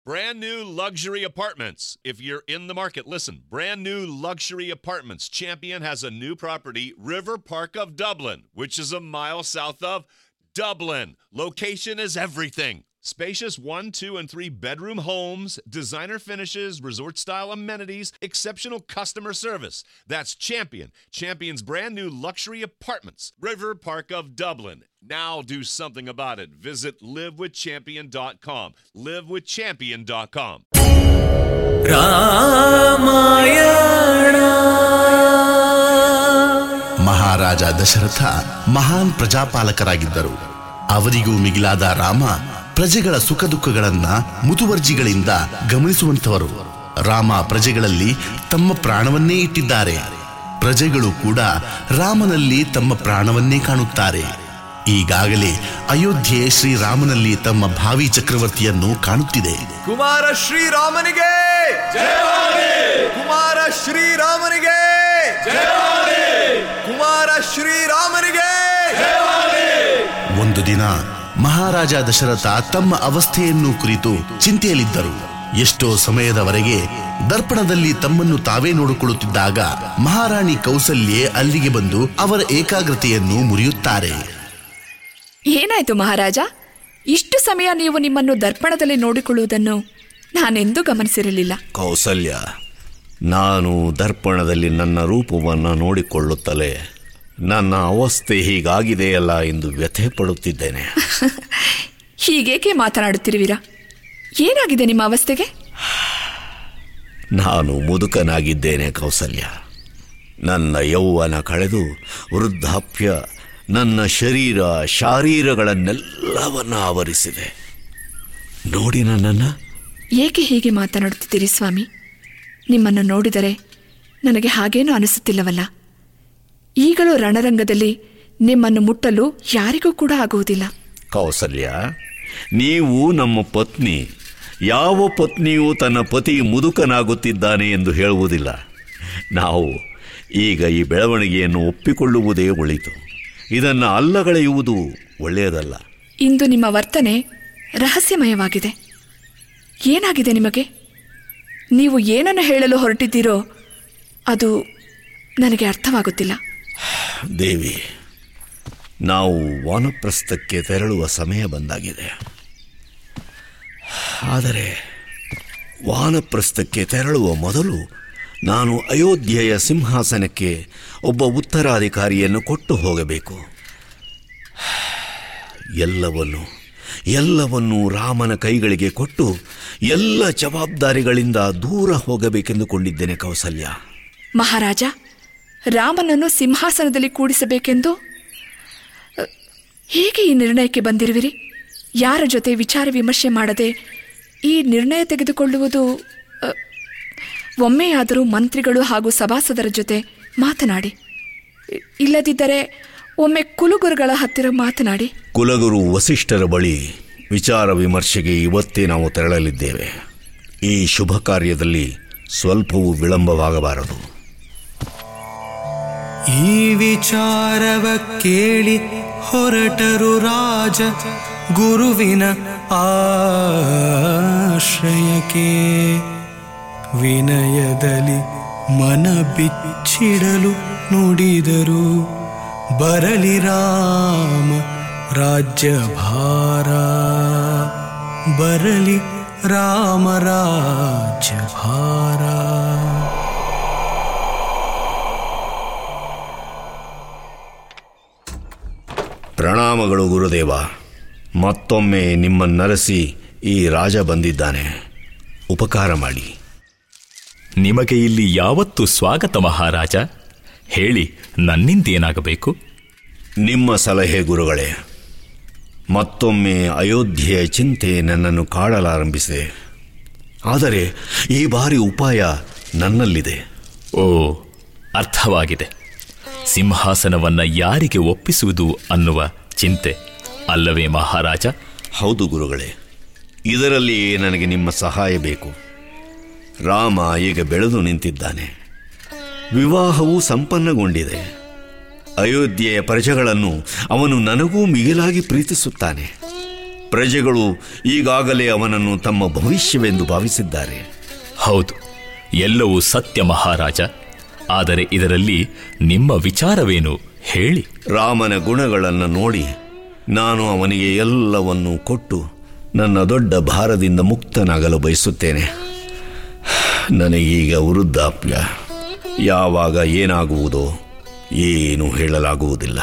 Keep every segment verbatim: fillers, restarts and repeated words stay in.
Brand new luxury apartments. If you're in the market, listen. Brand new luxury apartments. Champion has a new property, River Park of Dublin, which is a mile south of Dublin. Location is everything. Spacious one, two, and three bedroom homes, designer finishes, resort-style amenities, exceptional customer service. That's Champion. Champion's brand new luxury apartments, River Park of Dublin. Now do something about it. Visit live with champion dot com. live with champion dot com. Ramayana. ಮಹಾರಾಜ ದಶರಥ ಮಹಾನ್ ಪ್ರಜಾಪಾಲಕರಾಗಿದ್ದರು. ಅವರಿಗೂ ಮಿಗಿಲಾದ ರಾಮ ಪ್ರಜೆಗಳ ಸುಖ ದುಃಖಗಳನ್ನ ಮುತುವರ್ಜಿಗಳಿಂದ ಗಮನಿಸುವಂತವರು. ರಾಮ ಪ್ರಜೆಗಳಲ್ಲಿ ತಮ್ಮ ಪ್ರಾಣವನ್ನೇ ಇಟ್ಟಿದ್ದಾರೆ. ಪ್ರಜೆಗಳು ಕೂಡ ರಾಮನಲ್ಲಿ ತಮ್ಮ ಪ್ರಾಣವನ್ನೇ ಕಾಣುತ್ತಾರೆ. ಈಗಾಗಲೇ ಅಯೋಧ್ಯೆ ಶ್ರೀರಾಮನಲ್ಲಿ ತಮ್ಮ ಭಾವಿ ಚಕ್ರವರ್ತಿಯನ್ನು ಕಾಣುತ್ತಿದೆ. ಕುಮಾರ ಶ್ರೀರಾಮನಿಗೆ ಜಯವಾಗಲಿ. ಕುಮಾರ ಶ್ರೀರಾಮನಿಗೆ ಜಯವಾಗಲಿ. ಕುಮಾರ ಶ್ರೀರಾಮನಿಗೆ ಜಯವಾಗಲಿ. ಒಂದು ದಿನ ಮಹಾರಾಜ ದಶರಥ ತಮ್ಮ ಅವಸ್ಥೆಯನ್ನು ಕುರಿತು ಚಿಂತೆಯಲ್ಲಿದ್ದರು. ಎಷ್ಟೋ ಸಮಯದವರೆಗೆ ದರ್ಪಣದಲ್ಲಿ ತಮ್ಮನ್ನು ತಾವೇ ನೋಡಿಕೊಳ್ಳುತ್ತಿದ್ದಾಗ ಮಹಾರಾಣಿ ಕೌಸಲ್ಯೆ ಅಲ್ಲಿಗೆ ಬಂದು ಅವರ ಏಕಾಗ್ರತೆಯನ್ನು ಮುರಿಯುತ್ತಾರೆ. ಏನಾಯ್ತು ಮಹಾರಾಜ? ಇಷ್ಟು ಸಮಯ ನೀವು ನಿಮ್ಮನ್ನು ದರ್ಪಣದಲ್ಲಿ ನೋಡಿಕೊಳ್ಳುವುದನ್ನು ನಾನೆಂದೂ ಗಮನಿಸಿರಲಿಲ್ಲ. ಕೌಸಲ್ಯ, ನಾನು ದರ್ಪಣದಲ್ಲಿ ನನ್ನ ರೂಪವನ್ನು ನೋಡಿಕೊಳ್ಳುತ್ತಲೇ ನನ್ನ ಅವಸ್ಥೆ ಹೀಗಾಗಿದೆಯಲ್ಲ ಎಂದು ವ್ಯಥೆ ಪಡುತ್ತಿದ್ದೇನೆ. ಹೀಗೇಕೆ ಮಾತನಾಡುತ್ತಿರುವಿರಾ? ಏನಾಗಿದೆ ನಿಮ್ಮ ಅವಸ್ಥೆಗೆ? ನಾನು ಮುದುಕನಾಗಿದ್ದೇನೆ ಕೌಸಲ್ಯ. ನನ್ನ ಯೌವನ ಕಳೆದು ವೃದ್ಧಾಪ್ಯ ನನ್ನ ಶರೀರ ಶಾರೀರಗಳನ್ನೆಲ್ಲವನ್ನ ಆವರಿಸಿದೆ. ನೋಡಿ ನನ್ನನ್ನು. ಏಕೆ ಹೀಗೆ ಮಾತನಾಡುತ್ತಿದ್ದೀರಿ ಸ್ವಾಮಿ? ನಿಮ್ಮನ್ನು ನೋಡಿದರೆ ನನಗೆ ಹಾಗೇನೂ ಅನಿಸುತ್ತಿಲ್ಲವಲ್ಲ. ಈಗಲೂ ರಣರಂಗದಲ್ಲಿ ನಿಮ್ಮನ್ನು ಮುಟ್ಟಲು ಯಾರಿಗೂ ಕೂಡ ಆಗುವುದಿಲ್ಲ. ಕೌಸಲ್ಯ, ನೀವು ನಮ್ಮ ಪತ್ನಿ. ಯಾವ ಪತ್ನಿಯೂ ತನ್ನ ಪತಿ ಮುದುಕನಾಗುತ್ತಿದ್ದಾನೆ ಎಂದು ಹೇಳುವುದಿಲ್ಲ. ನಾವು ಈಗ ಈ ಬೆಳವಣಿಗೆಯನ್ನು ಒಪ್ಪಿಕೊಳ್ಳುವುದೇ ಒಳಿತು. ಇದನ್ನು ಅಲ್ಲಗಳೆಯುವುದು ಒಳ್ಳೆಯದಲ್ಲ. ಇಂದು ನಿಮ್ಮ ವರ್ತನೆ ರಹಸ್ಯಮಯವಾಗಿದೆ. ಏನಾಗಿದೆ ನಿಮಗೆ? ನೀವು ಏನನ್ನು ಹೇಳಲು ಹೊರಟಿದ್ದೀರೋ ಅದು ನನಗೆ ಅರ್ಥವಾಗುತ್ತಿಲ್ಲ. ದೇವಿ, ನಾವು ವಾನಪ್ರಸ್ಥಕ್ಕೆ ತೆರಳುವ ಸಮಯ ಬಂದಾಗಿದೆ. ಆದರೆ ವಾನಪ್ರಸ್ಥಕ್ಕೆ ತೆರಳುವ ಮೊದಲು ನಾನು ಅಯೋಧ್ಯೆಯ ಸಿಂಹಾಸನಕ್ಕೆ ಒಬ್ಬ ಉತ್ತರಾಧಿಕಾರಿಯನ್ನು ಕೊಟ್ಟು ಹೋಗಬೇಕು. ಎಲ್ಲವನ್ನು ಎಲ್ಲವನ್ನೂ ರಾಮನ ಕೈಗಳಿಗೆ ಕೊಟ್ಟು ಎಲ್ಲ ಜವಾಬ್ದಾರಿಗಳಿಂದ ದೂರ ಹೋಗಬೇಕೆಂದುಕೊಂಡಿದ್ದೇನೆ ಕೌಸಲ್ಯ. ಮಹಾರಾಜ, ರಾಮನನ್ನು ಸಿಂಹಾಸನದಲ್ಲಿ ಕೂಡಿಸಬೇಕೆಂದು ಹೇಗೆ ಈ ನಿರ್ಣಯಕ್ಕೆ ಬಂದಿರುವಿರಿ? ಯಾರ ಜೊತೆ ವಿಚಾರ ವಿಮರ್ಶೆ ಮಾಡದೆ ಈ ನಿರ್ಣಯ ತೆಗೆದುಕೊಳ್ಳುವುದು? ಒಮ್ಮೆಯಾದರೂ ಮಂತ್ರಿಗಳು ಹಾಗೂ ಸಭಾಸದರ ಜೊತೆ ಮಾತನಾಡಿ, ಇಲ್ಲದಿದ್ದರೆ ಒಮ್ಮೆ ಕುಲಗುರುಗಳ ಹತ್ತಿರ ಮಾತನಾಡಿ. ಕುಲಗುರು ವಸಿಷ್ಠರ ಬಳಿ ವಿಚಾರ ವಿಮರ್ಶೆಗೆ ಇವತ್ತೇ ನಾವು ತೆರಳಲಿದ್ದೇವೆ. ಈ ಶುಭ ಕಾರ್ಯದಲ್ಲಿ ಸ್ವಲ್ಪವೂ ವಿಳಂಬವಾಗಬಾರದು. ಈ ವಿಚಾರವ ಕೇಳಿ ಹೊರಟರು ರಾಜ ಗುರುವಿನ ಆಶ್ರಯಕ್ಕೆ. ವಿನಯದಲ್ಲಿ ಮನ ಬಿಚ್ಚಿಡಲು ನುಡಿದರು, ಬರಲಿ ರಾಮ ರಾಜ್ಯಭಾರ, ಬರಲಿ ರಾಮ ರಾಜ್ಯಭಾರ. ಪ್ರಣಾಮಗಳು ಗುರುದೇವ. ಮತ್ತೊಮ್ಮೆ ನಿಮ್ಮನ್ನರಸಿ ಈ ರಾಜ ಬಂದಿದ್ದಾನೆ. ಉಪಕಾರ ಮಾಡಿ. ನಿಮಗೆ ಇಲ್ಲಿ ಯಾವತ್ತೂ ಸ್ವಾಗತ ಮಹಾರಾಜ. ಹೇಳಿ, ನನ್ನಿಂದೇನಾಗಬೇಕು? ನಿಮ್ಮ ಸಲಹೆ ಗುರುಗಳೇ. ಮತ್ತೊಮ್ಮೆ ಅಯೋಧ್ಯೆಯ ಚಿಂತೆ ನನ್ನನ್ನು ಕಾಡಲಾರಂಭಿಸಿದೆ. ಆದರೆ ಈ ಬಾರಿ ಉಪಾಯ ನನ್ನಲ್ಲಿದೆ. ಓ, ಅರ್ಥವಾಗಿದೆ. ಸಿಂಹಾಸನವನ್ನು ಯಾರಿಗೆ ಒಪ್ಪಿಸುವುದು ಅನ್ನುವ ಚಿಂತೆ ಅಲ್ಲವೇ ಮಹಾರಾಜ? ಹೌದು ಗುರುಗಳೇ, ಇದರಲ್ಲಿ ನನಗೆ ನಿಮ್ಮ ಸಹಾಯ ಬೇಕು. ರಾಮ ಈಗ ಬೆಳೆದು ನಿಂತಿದ್ದಾನೆ. ವಿವಾಹವು ಸಂಪನ್ನಗೊಂಡಿದೆ. ಅಯೋಧ್ಯೆಯ ಪ್ರಜೆಗಳನ್ನು ಅವನು ನನಗೂ ಮಿಗಿಲಾಗಿ ಪ್ರೀತಿಸುತ್ತಾನೆ. ಪ್ರಜೆಗಳು ಈಗಾಗಲೇ ಅವನನ್ನು ತಮ್ಮ ಭವಿಷ್ಯವೆಂದು ಭಾವಿಸಿದ್ದಾರೆ. ಹೌದು, ಎಲ್ಲವೂ ಸತ್ಯ ಮಹಾರಾಜ. ಆದರೆ ಇದರಲ್ಲಿ ನಿಮ್ಮ ವಿಚಾರವೇನು ಹೇಳಿ. ರಾಮನ ಗುಣಗಳನ್ನು ನೋಡಿ ನಾನು ಅವನಿಗೆ ಎಲ್ಲವನ್ನೂ ಕೊಟ್ಟು ನನ್ನ ದೊಡ್ಡ ಭಾರದಿಂದ ಮುಕ್ತನಾಗಲು ಬಯಸುತ್ತೇನೆ. ನನಗೀಗ ವೃದ್ಧಾಪ್ಯ, ಯಾವಾಗ ಏನಾಗುವುದೋ ಏನೂ ಹೇಳಲಾಗುವುದಿಲ್ಲ.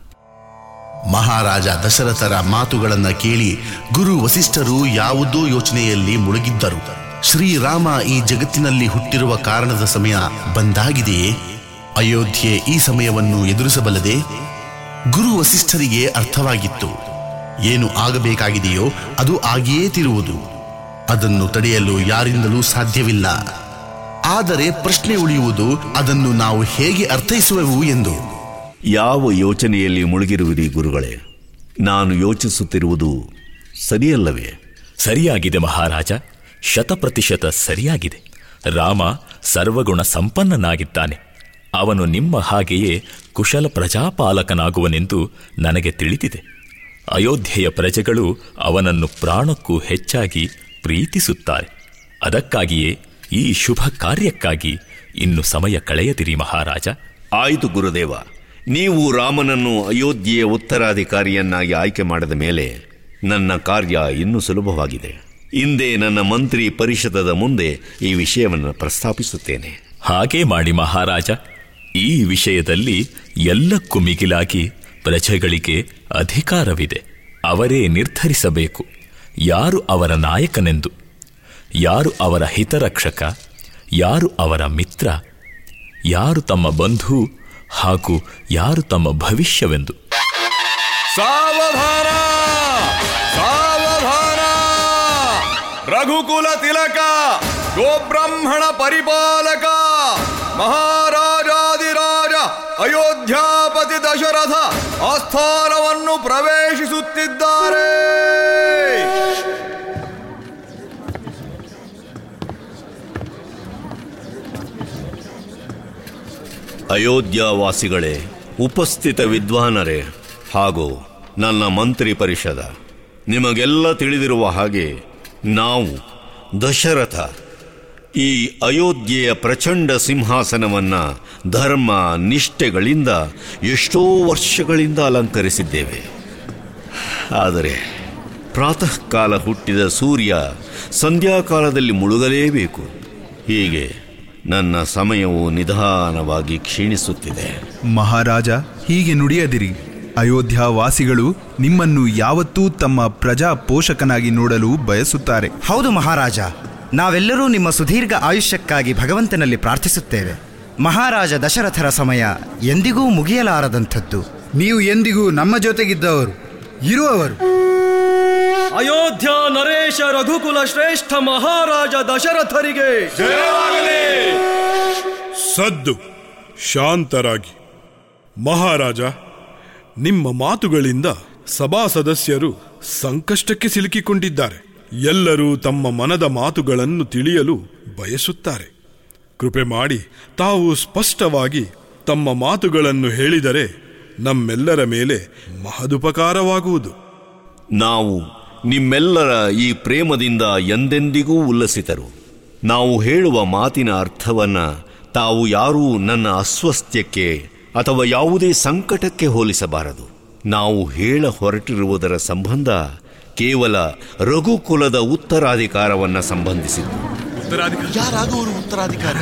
ಮಹಾರಾಜ ದಶರಥರ ಮಾತುಗಳನ್ನು ಕೇಳಿ ಗುರು ವಸಿಷ್ಠರು ಯಾವುದೋ ಯೋಚನೆಯಲ್ಲಿ ಮುಳುಗಿದ್ದರು. ಶ್ರೀರಾಮ ಈ ಜಗತ್ತಿನಲ್ಲಿ ಹುಟ್ಟಿರುವ ಕಾರಣದ ಸಮಯ ಬಂದಾಗಿದೆಯೇ? ಅಯೋಧ್ಯೆ ಈ ಸಮಯವನ್ನು ಎದುರಿಸಬಲ್ಲದೆ? ಗುರು ವಸಿಷ್ಠರಿಗೆ ಅರ್ಥವಾಗಿತ್ತು, ಏನು ಆಗಬೇಕಾಗಿದೆಯೋ ಅದು ಆಗಿಯೇ ತಿರುವುದು. ಅದನ್ನು ತಡೆಯಲು ಯಾರಿಂದಲೂ ಸಾಧ್ಯವಿಲ್ಲ. ಆದರೆ ಪ್ರಶ್ನೆ ಉಳಿಯುವುದು, ಅದನ್ನು ನಾವು ಹೇಗೆ ಅರ್ಥೈಸುವೆವು ಎಂದು. ಯಾವ ಯೋಚನೆಯಲ್ಲಿ ಮುಳುಗಿರುವಿರಿ ಗುರುಗಳೇ? ನಾನು ಯೋಚಿಸುತ್ತಿರುವುದು ಸರಿಯಲ್ಲವೇ? ಸರಿಯಾಗಿದೆ ಮಹಾರಾಜ, ಶತಪ್ರತಿಶತ ಸರಿಯಾಗಿದೆ. ರಾಮ ಸರ್ವಗುಣ ಸಂಪನ್ನನಾಗಿದ್ದಾನೆ. ಅವನು ನಿಮ್ಮ ಹಾಗೆಯೇ ಕುಶಲ ಪ್ರಜಾಪಾಲಕನಾಗುವನೆಂದು ನನಗೆ ತಿಳಿದಿದೆ. ಅಯೋಧ್ಯೆಯ ಪ್ರಜೆಗಳು ಅವನನ್ನು ಪ್ರಾಣಕ್ಕೂ ಹೆಚ್ಚಾಗಿ ಪ್ರೀತಿಸುತ್ತಾರೆ. ಅದಕ್ಕಾಗಿಯೇ ಈ ಶುಭ ಕಾರ್ಯಕ್ಕಾಗಿ ಇನ್ನು ಸಮಯ ಕಳೆಯದಿರಿ ಮಹಾರಾಜ. ಆಯಿತು ಗುರುದೇವ, ನೀವು ರಾಮನನ್ನು ಅಯೋಧ್ಯೆಯ ಉತ್ತರಾಧಿಕಾರಿಯನ್ನಾಗಿ ಆಯ್ಕೆ ಮಾಡಿದ ಮೇಲೆ ನನ್ನ ಕಾರ್ಯ ಇನ್ನೂ ಸುಲಭವಾಗಿದೆ. ಇಂದೇ ನನ್ನ ಮಂತ್ರಿ ಪರಿಷದದ ಮುಂದೆ ಈ ವಿಷಯವನ್ನು ಪ್ರಸ್ತಾಪಿಸುತ್ತೇನೆ. ಹಾಗೇ ಮಾಡಿ ಮಹಾರಾಜ. ಈ ವಿಷಯದಲ್ಲಿ ಎಲ್ಲಕ್ಕೂ ಮಿಗಿಲಾಗಿ ಪ್ರಜೆಗಳಿಗೆ ಅಧಿಕಾರವಿದೆ. ಅವರೇ ನಿರ್ಧರಿಸಬೇಕು ಯಾರು ಅವರ ನಾಯಕನೆಂದು, ಯಾರು ಅವರ ಹಿತರಕ್ಷಕ, ಯಾರು ಅವರ ಮಿತ್ರ, ಯಾರು ತಮ್ಮ ಬಂಧು ಹಾಗೂ ಯಾರು ತಮ್ಮ ಭವಿಷ್ಯವೆಂದು. ಸಾವಧಾನ ಸಾವಧಾನ! ರಘುಕುಲ ತಿಲಕ, ಗೋಬ್ರಾಹ್ಮಣ ಪರಿಪಾಲಕ, ಮಹಾರಾಜಾದಿರಾಜ ಅಯೋಧ್ಯಾಪತಿ ದಶರಥ ಆಸ್ಥಾನವನ್ನು ಪ್ರವೇಶಿಸುತ್ತಿದ್ದಾರೆ. ಅಯೋಧ್ಯಾವಾಸಿಗಳೇ, ಉಪಸ್ಥಿತ ವಿದ್ವಾನರೇ ಹಾಗೂ ನನ್ನ ಮಂತ್ರಿ ಪರಿಷದ, ನಿಮಗೆಲ್ಲ ತಿಳಿದಿರುವ ಹಾಗೆ ನಾವು ದಶರಥ ಈ ಅಯೋಧ್ಯೆಯ ಪ್ರಚಂಡ ಸಿಂಹಾಸನವನ್ನು ಧರ್ಮ ನಿಷ್ಠೆಗಳಿಂದ ಎಷ್ಟೋ ವರ್ಷಗಳಿಂದ ಅಲಂಕರಿಸಿದ್ದೇವೆ. ಆದರೆ ಪ್ರಾತಃ ಕಾಲ ಹುಟ್ಟಿದ ಸೂರ್ಯ ಸಂಧ್ಯಾಕಾಲದಲ್ಲಿ ಮುಳುಗಲೇಬೇಕು. ಹೀಗೆ ನನ್ನ ಸಮಯವು ನಿಧಾನವಾಗಿ ಕ್ಷೀಣಿಸುತ್ತಿದೆ. ಮಹಾರಾಜ, ಹೀಗೆ ನುಡಿಯದಿರಿ. ಅಯೋಧ್ಯಾವಾಸಿಗಳು ನಿಮ್ಮನ್ನು ಯಾವತ್ತೂ ತಮ್ಮ ಪ್ರಜಾ ಪೋಷಕನಾಗಿ ನೋಡಲು ಬಯಸುತ್ತಾರೆ. ಹೌದು ಮಹಾರಾಜ, ನಾವೆಲ್ಲರೂ ನಿಮ್ಮ ಸುದೀರ್ಘ ಆಯುಷ್ಯಕ್ಕಾಗಿ ಭಗವಂತನಲ್ಲಿ ಪ್ರಾರ್ಥಿಸುತ್ತೇವೆ. ಮಹಾರಾಜ ದಶರಥರ ಸಮಯ ಎಂದಿಗೂ ಮುಗಿಯಲಾರದಂಥದ್ದು. ನೀವು ಎಂದಿಗೂ ನಮ್ಮ ಜೊತೆಗಿದ್ದವರು, ಇರುವವರು. ಅಯೋಧ್ಯ ನರೇಶ ರಘುಕುಲ ಶ್ರೇಷ್ಠ ಮಹಾರಾಜ ದಶರಥರಿಗೆ ಜಯವಾಗಲಿ. ಸದ್ದು ಶಾಂತರಾಗಿ. ಮಹಾರಾಜ, ನಿಮ್ಮ ಮಾತುಗಳಿಂದ ಸಭಾ ಸದಸ್ಯರು ಸಂಕಷ್ಟಕ್ಕೆ ಸಿಲುಕಿಕೊಂಡಿದ್ದಾರೆ. ಎಲ್ಲರೂ ತಮ್ಮ ಮನದ ಮಾತುಗಳನ್ನು ತಿಳಿಯಲು ಬಯಸುತ್ತಾರೆ. ಕೃಪೆ ಮಾಡಿ ತಾವು ಸ್ಪಷ್ಟವಾಗಿ ತಮ್ಮ ಮಾತುಗಳನ್ನು ಹೇಳಿದರೆ ನಮ್ಮೆಲ್ಲರ ಮೇಲೆ ಮಹದುಪಕಾರವಾಗುವುದು. ನಾವು ನಿಮ್ಮೆಲ್ಲರ ಈ ಪ್ರೇಮದಿಂದ ಎಂದೆಂದಿಗೂ ಉಲ್ಲಸಿತರು. ನಾವು ಹೇಳುವ ಮಾತಿನ ಅರ್ಥವನ್ನು ತಾವು ಯಾರೂ ನನ್ನ ಅಸ್ವಸ್ಥ್ಯಕ್ಕೆ ಅಥವಾ ಯಾವುದೇ ಸಂಕಟಕ್ಕೆ ಹೋಲಿಸಬಾರದು. ನಾವು ಹೇಳ ಹೊರಟಿರುವುದರ ಸಂಬಂಧ ಕೇವಲ ರಘುಕುಲದ ಉತ್ತರಾಧಿಕಾರವನ್ನು ಸಂಬಂಧಿಸಿದ್ದು. ಯಾರಾಗುವರು ಉತ್ತರಾಧಿಕಾರಿ?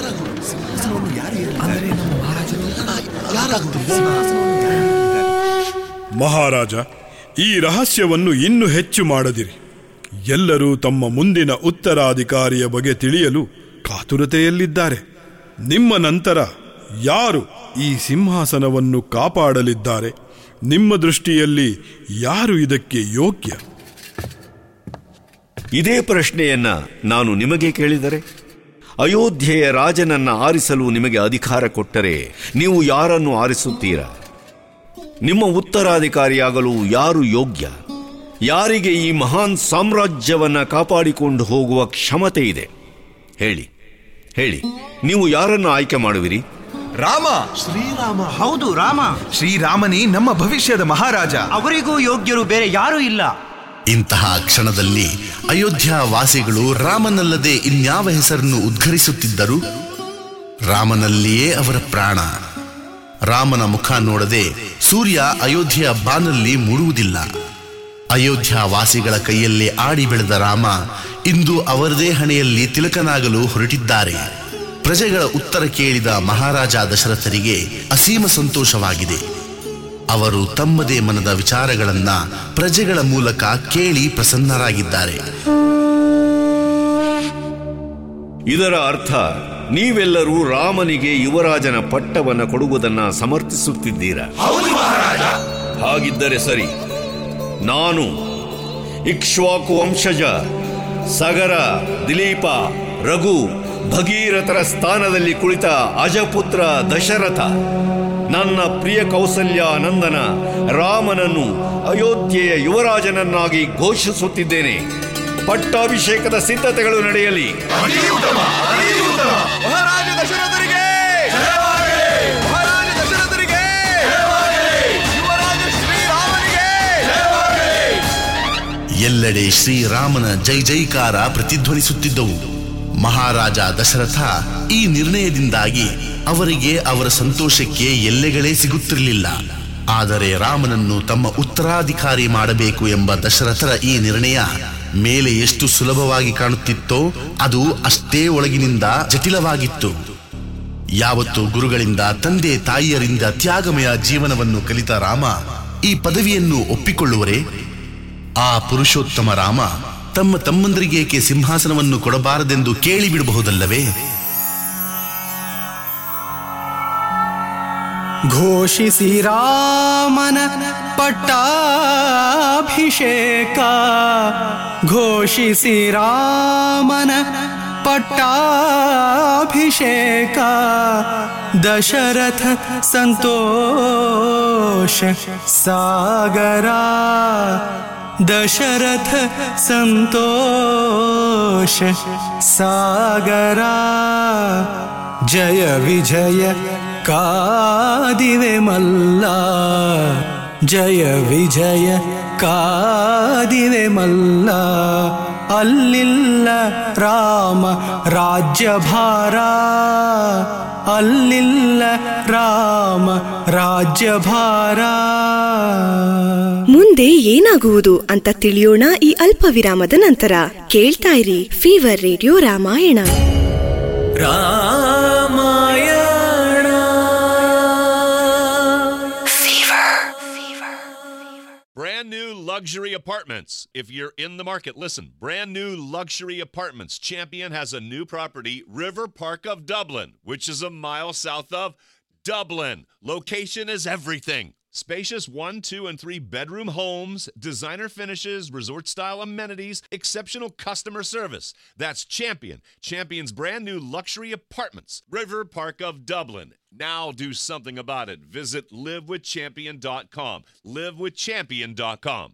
ಮಹಾರಾಜ, ಈ ರಹಸ್ಯವನ್ನು ಇನ್ನೂ ಹೆಚ್ಚು ಮಾಡದಿರಿ. ಎಲ್ಲರೂ ತಮ್ಮ ಮುಂದಿನ ಉತ್ತರಾಧಿಕಾರಿಯ ಬಗ್ಗೆ ತಿಳಿಯಲು ಕಾತುರತೆಯಲ್ಲಿದ್ದಾರೆ. ನಿಮ್ಮ ನಂತರ ಯಾರು ಈ ಸಿಂಹಾಸನವನ್ನು ಕಾಪಾಡಲಿದ್ದಾರೆ? ನಿಮ್ಮ ದೃಷ್ಟಿಯಲ್ಲಿ ಯಾರು ಇದಕ್ಕೆ ಯೋಗ್ಯ? ಇದೇ ಪ್ರಶ್ನೆಯನ್ನ ನಾನು ನಿಮಗೆ ಕೇಳಿದರೆ, ಅಯೋಧ್ಯೆಯ ರಾಜನನ್ನ ಆರಿಸಲು ನಿಮಗೆ ಅಧಿಕಾರ ಕೊಟ್ಟರೆ ನೀವು ಯಾರನ್ನು ಆರಿಸುತ್ತೀರಾ? ನಿಮ್ಮ ಉತ್ತರಾಧಿಕಾರಿಯಾಗಲು ಯಾರು ಯೋಗ್ಯ? ಯಾರಿಗೆ ಈ ಮಹಾನ್ ಸಾಮ್ರಾಜ್ಯವನ್ನ ಕಾಪಾಡಿಕೊಂಡು ಹೋಗುವ ಕ್ಷಮತೆ ಇದೆ? ಹೇಳಿ ಹೇಳಿ ನೀವು ಯಾರನ್ನು ಆಯ್ಕೆ ಮಾಡುವಿರಿ? ರಾಮ. ಶ್ರೀರಾಮ. ಹೌದು, ರಾಮ. ಶ್ರೀರಾಮನೇ ನಮ್ಮ ಭವಿಷ್ಯದ ಮಹಾರಾಜ. ಅವರಿಗೂ ಯೋಗ್ಯರು ಬೇರೆ ಯಾರೂ ಇಲ್ಲ. ಇಂತಹ ಕ್ಷಣದಲ್ಲಿ ಅಯೋಧ್ಯ ವಾಸಿಗಳು ರಾಮನಲ್ಲದೆ ಇನ್ಯಾವ ಹೆಸರನ್ನು ಉದ್ಘರಿಸುತ್ತಿದ್ದರು? ರಾಮನಲ್ಲಿಯೇ ಅವರ ಪ್ರಾಣ. ರಾಮನ ಮುಖ ನೋಡದೆ ಸೂರ್ಯ ಅಯೋಧ್ಯೆಯ ಬಾನಲ್ಲಿ ಮೂಡುವುದಿಲ್ಲ. ಅಯೋಧ್ಯ ವಾಸಿಗಳ ಕೈಯಲ್ಲೇ ಆಡಿ ಬೆಳೆದ ರಾಮ ಇಂದು ಅವರದೇ ಹಣೆಯಲ್ಲಿ ತಿಲಕನಾಗಲು ಹೊರಟಿದ್ದಾರೆ. ಪ್ರಜೆಗಳ ಉತ್ತರ ಕೇಳಿದ ಮಹಾರಾಜ ದಶರಥರಿಗೆ ಅಸೀಮ ಸಂತೋಷವಾಗಿದೆ. ಅವರು ತಮ್ಮದೇ ಮನದ ವಿಚಾರಗಳನ್ನ ಪ್ರಜೆಗಳ ಮೂಲಕ ಕೇಳಿ ಪ್ರಸನ್ನರಾಗಿದ್ದಾರೆ. ಇದರ ಅರ್ಥ ನೀವೆಲ್ಲರೂ ರಾಮನಿಗೆ ಯುವರಾಜನ ಪಟ್ಟವನ್ನು ಕೊಡುವುದನ್ನ ಸಮರ್ಥಿಸುತ್ತಿದ್ದೀರಾ? ಹಾಗಿದ್ದರೆ ಸರಿ. ನಾನು ಇಕ್ಷ್ವಾಕು ವಂಶಜ ಸಗರ, ದಿಲೀಪ, ರಘು, ಭಗೀರಥರ ಸ್ಥಾನದಲ್ಲಿ ಕುಳಿತ ಅಜಪುತ್ರ ದಶರಥ ನನ್ನ ಪ್ರಿಯ ಕೌಸಲ್ಯ ನಂದನ ರಾಮನನ್ನು ಅಯೋಧ್ಯೆಯ ಯುವರಾಜನನ್ನಾಗಿ ಘೋಷಿಸುತ್ತಿದ್ದೇನೆ. ಪಟ್ಟಾಭಿಷೇಕದ ಸಿದ್ಧತೆಗಳು ನಡೆಯಲಿ. ಮಹಾರಾಜ ದಶರಥರಿಗೆ, ಮಹಾರಾಜ ದಶರಥರಿಗೆ, ಯುವರಾಜ ಶ್ರೀರಾಮನಿಗೆ. ಎಲ್ಲೆಡೆ ಶ್ರೀರಾಮನ ಜೈ ಜೈಕಾರ ಪ್ರತಿಧ್ವನಿಸುತ್ತಿದ್ದವು. ಮಹಾರಾಜ ದಶರಥ ಈ ನಿರ್ಣಯದಿಂದಾಗಿ ಅವರಿಗೆ ಅವರ ಸಂತೋಷಕ್ಕೆ ಎಲ್ಲೆಗಳೇ ಸಿಗುತ್ತಿರಲಿಲ್ಲ. ಆದರೆ ರಾಮನನ್ನು ತಮ್ಮ ಉತ್ತರಾಧಿಕಾರಿ ಮಾಡಬೇಕು ಎಂಬ ದಶರಥರ ಈ ನಿರ್ಣಯ ಮೇಲೆ ಎಷ್ಟು ಸುಲಭವಾಗಿ ಕಾಣುತ್ತಿತ್ತೋ ಅದು ಅಷ್ಟೇ ಒಳಗಿನಿಂದ ಜಟಿಲವಾಗಿತ್ತು. ಯಾವತ್ತು ಗುರುಗಳಿಂದ, ತಂದೆ ತಾಯಿಯರಿಂದ ತ್ಯಾಗಮಯ ಜೀವನವನ್ನು ಕಲಿತ ರಾಮ ಈ ಪದವಿಯನ್ನು ಒಪ್ಪಿಕೊಳ್ಳುವರೇ? ಆ ಪುರುಷೋತ್ತಮ ರಾಮ ತಮ್ಮ ತಮ್ಮಂದರಿಗೇಕೆ ಸಿಂಹಾಸನವನ್ನು ಕೊಡಬಾರದೆಂದು ಕೇಳಿಬಿಡಬಹುದಲ್ಲವೇ? ಘೋಷಿಸಿ ರಾಮನ ಪಟ್ಟಾಭಿಷೇಕ, ಘೋಷಿಸಿ ರಾಮನ ಪಟ್ಟಾಭಿಷೇಕ, ದಶರಥ ಸಂತೋಷ ಸಾಗರ, ದಶರಥ ಸಂತೋಷ ಸಾಗರ, ಜಯ ವಿಜಯ ಕಾದಿವೆ ಮಲ್ಲ, ಜಯ ವಿಜಯ ಕಾದಿವೆ ಮಲ್ಲ, ಅಲ್ಲಿಲ್ಲ ರಾಮ ರಾಜ್ಯಭಾರ, ಅಲ್ಲಿಲ್ಲ ರಾಮ ರಾಜ್ಯಭಾರ. ಮುಂದೆ ಏನಾಗುವುದು ಅಂತ ತಿಳಿಯೋಣ ಈ ಅಲ್ಪ ವಿರಾಮದ ನಂತರ. ಕೇಳ್ತಾ ಇರಿ fever radio Ramayana. Ramayana Brand new luxury apartments. If you're in the market, listen. Brand new luxury apartments. Champion has a new property, River Park of Dublin, which is a mile south of Dublin. Location is everything. Spacious one, two, and three bedroom homes, designer finishes, resort-style amenities, exceptional customer service. That's Champion. Champion's brand new luxury apartments, River Park of Dublin. Now do something about it. Visit live with champion dot com. live with champion dot com.